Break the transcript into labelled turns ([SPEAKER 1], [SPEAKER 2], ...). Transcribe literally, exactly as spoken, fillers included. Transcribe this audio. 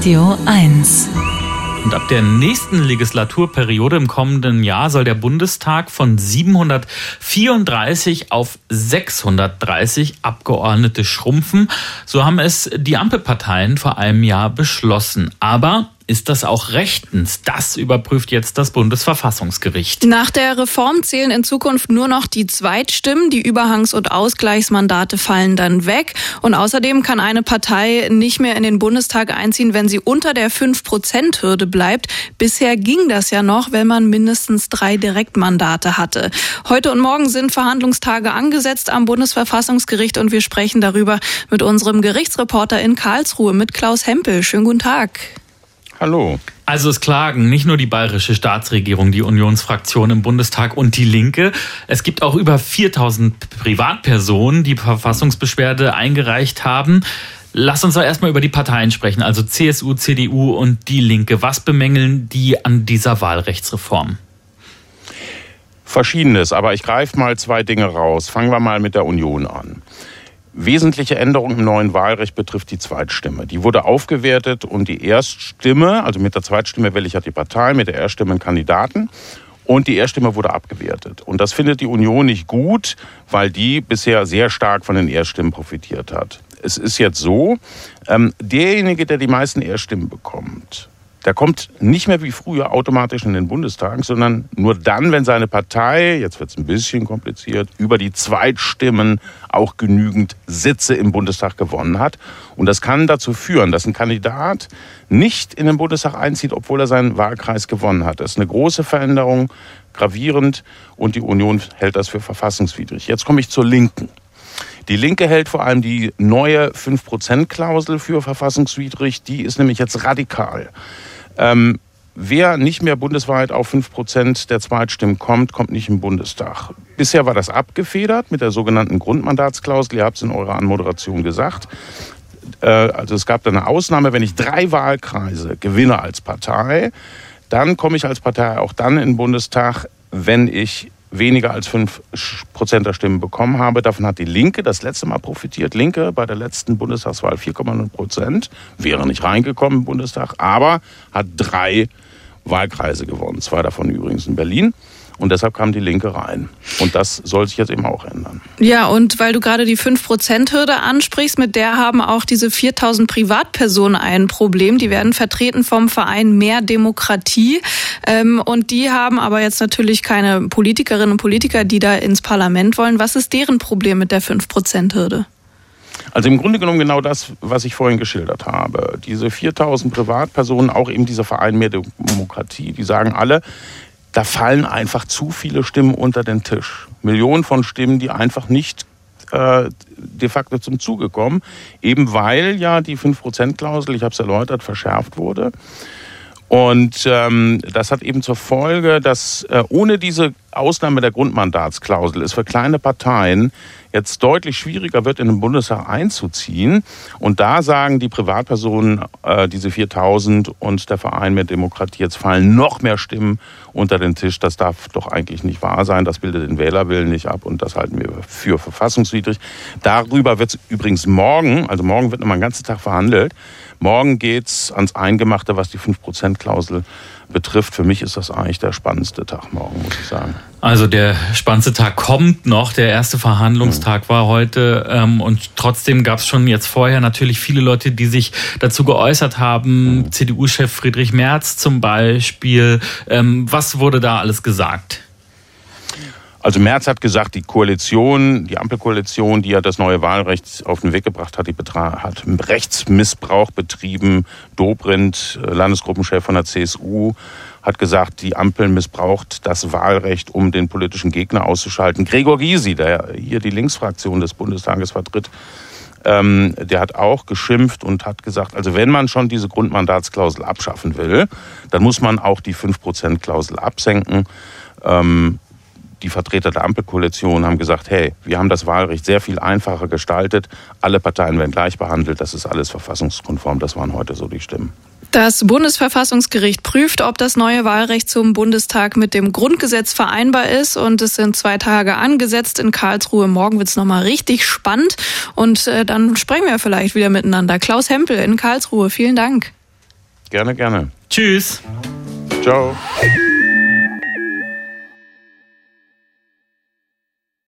[SPEAKER 1] Radio eins.
[SPEAKER 2] Und ab der nächsten Legislaturperiode im kommenden Jahr soll der Bundestag von siebenhundertvierunddreißig auf sechshundertdreißig Abgeordnete schrumpfen. So haben es die Ampelparteien vor einem Jahr beschlossen. Aber ist das auch rechtens? Das überprüft jetzt das Bundesverfassungsgericht.
[SPEAKER 3] Nach der Reform zählen in Zukunft nur noch die Zweitstimmen. Die Überhangs- und Ausgleichsmandate fallen dann weg. Und außerdem kann eine Partei nicht mehr in den Bundestag einziehen, wenn sie unter der fünf Prozent Hürde bleibt. Bisher ging das ja noch, wenn man mindestens drei Direktmandate hatte. Heute und morgen sind Verhandlungstage angesetzt am Bundesverfassungsgericht und wir sprechen darüber mit unserem Gerichtsreporter in Karlsruhe, mit Klaus Hempel. Schönen guten Tag.
[SPEAKER 4] Hallo.
[SPEAKER 2] Also es klagen nicht nur die bayerische Staatsregierung, die Unionsfraktion im Bundestag und die Linke. Es gibt auch über viertausend Privatpersonen, die Verfassungsbeschwerde eingereicht haben. Lass uns doch erstmal über die Parteien sprechen, also C S U, C D U und die Linke. Was bemängeln die an dieser Wahlrechtsreform?
[SPEAKER 4] Verschiedenes, aber ich greife mal zwei Dinge raus. Fangen wir mal mit der Union an. Wesentliche Änderung im neuen Wahlrecht betrifft die Zweitstimme. Die wurde aufgewertet und die Erststimme, also mit der Zweitstimme wähle ich ja die Partei, mit der Erststimme einen Kandidaten. Und die Erststimme wurde abgewertet. Und das findet die Union nicht gut, weil die bisher sehr stark von den Erststimmen profitiert hat. Es ist jetzt so, ähm, derjenige, der die meisten Erststimmen bekommt, der kommt nicht mehr wie früher automatisch in den Bundestag, sondern nur dann, wenn seine Partei, jetzt wird es ein bisschen kompliziert, über die Zweitstimmen auch genügend Sitze im Bundestag gewonnen hat. Und das kann dazu führen, dass ein Kandidat nicht in den Bundestag einzieht, obwohl er seinen Wahlkreis gewonnen hat. Das ist eine große Veränderung, gravierend, und die Union hält das für verfassungswidrig. Jetzt komme ich zur Linken. Die Linke hält vor allem die neue fünf Prozent Klausel für verfassungswidrig. Die ist nämlich jetzt radikal. Ähm, wer nicht mehr bundesweit auf fünf Prozent der Zweitstimmen kommt, kommt nicht im Bundestag. Bisher war das abgefedert mit der sogenannten Grundmandatsklausel. Ihr habt es in eurer Anmoderation gesagt. Äh, also es gab da eine Ausnahme, wenn ich drei Wahlkreise gewinne als Partei, dann komme ich als Partei auch dann in den Bundestag, wenn ich weniger als fünf Prozent der Stimmen bekommen habe. Davon hat die Linke das letzte Mal profitiert. Linke bei der letzten Bundestagswahl vier Komma null Prozent, wäre nicht reingekommen im Bundestag, aber hat drei Wahlkreise gewonnen. Zwei davon übrigens in Berlin. Und deshalb kam die Linke rein. Und das soll sich jetzt eben auch ändern.
[SPEAKER 3] Ja, und weil du gerade die fünf Prozent Hürde ansprichst, mit der haben auch diese viertausend Privatpersonen ein Problem. Die werden vertreten vom Verein Mehr Demokratie. Und die haben aber jetzt natürlich keine Politikerinnen und Politiker, die da ins Parlament wollen. Was ist deren Problem mit der fünf Prozent Hürde?
[SPEAKER 4] Also im Grunde genommen genau das, was ich vorhin geschildert habe. Diese viertausend Privatpersonen, auch eben dieser Verein Mehr Demokratie, die sagen alle, da fallen einfach zu viele Stimmen unter den Tisch. Millionen von Stimmen, die einfach nicht äh, de facto zum Zuge kommen, eben weil ja die fünf Prozent Klausel, ich habe es erläutert, verschärft wurde. Und ähm, das hat eben zur Folge, dass äh, ohne diese Ausnahme der Grundmandatsklausel es für kleine Parteien jetzt deutlich schwieriger wird, in den Bundestag einzuziehen. Und da sagen die Privatpersonen, äh, diese viertausend und der Verein Mehr Demokratie, jetzt fallen noch mehr Stimmen unter den Tisch. Das darf doch eigentlich nicht wahr sein. Das bildet den Wählerwillen nicht ab und das halten wir für verfassungswidrig. Darüber wird es übrigens morgen, also morgen wird nochmal einen ganzen Tag verhandelt. Morgen geht's ans Eingemachte, was die fünf Prozent Klausel betrifft. Für mich ist das eigentlich der spannendste Tag morgen, muss ich sagen.
[SPEAKER 2] Also der spannendste Tag kommt noch. Der erste Verhandlungstag war heute. Ähm, und trotzdem gab es schon jetzt vorher natürlich viele Leute, die sich dazu geäußert haben. Mhm. C D U-Chef Friedrich Merz zum Beispiel. Ähm, was wurde da alles gesagt?
[SPEAKER 4] Also Merz hat gesagt, die Koalition, die Ampelkoalition, die ja das neue Wahlrecht auf den Weg gebracht hat, die betra- hat Rechtsmissbrauch betrieben. Dobrindt, Landesgruppenchef von der C S U, hat gesagt, die Ampel missbraucht das Wahlrecht, um den politischen Gegner auszuschalten. Gregor Gysi, der hier die Linksfraktion des Bundestages vertritt, ähm, der hat auch geschimpft und hat gesagt, also wenn man schon diese Grundmandatsklausel abschaffen will, dann muss man auch die fünf Prozent Klausel absenken. Ähm, Die Vertreter der Ampelkoalition haben gesagt, hey, wir haben das Wahlrecht sehr viel einfacher gestaltet. Alle Parteien werden gleich behandelt. Das ist alles verfassungskonform. Das waren heute so die Stimmen.
[SPEAKER 3] Das Bundesverfassungsgericht prüft, ob das neue Wahlrecht zum Bundestag mit dem Grundgesetz vereinbar ist. Und es sind zwei Tage angesetzt in Karlsruhe. Morgen wird es nochmal richtig spannend. Und äh, dann sprechen wir vielleicht wieder miteinander. Klaus Hempel in Karlsruhe. Vielen Dank.
[SPEAKER 4] Gerne, gerne.
[SPEAKER 2] Tschüss.
[SPEAKER 4] Ciao.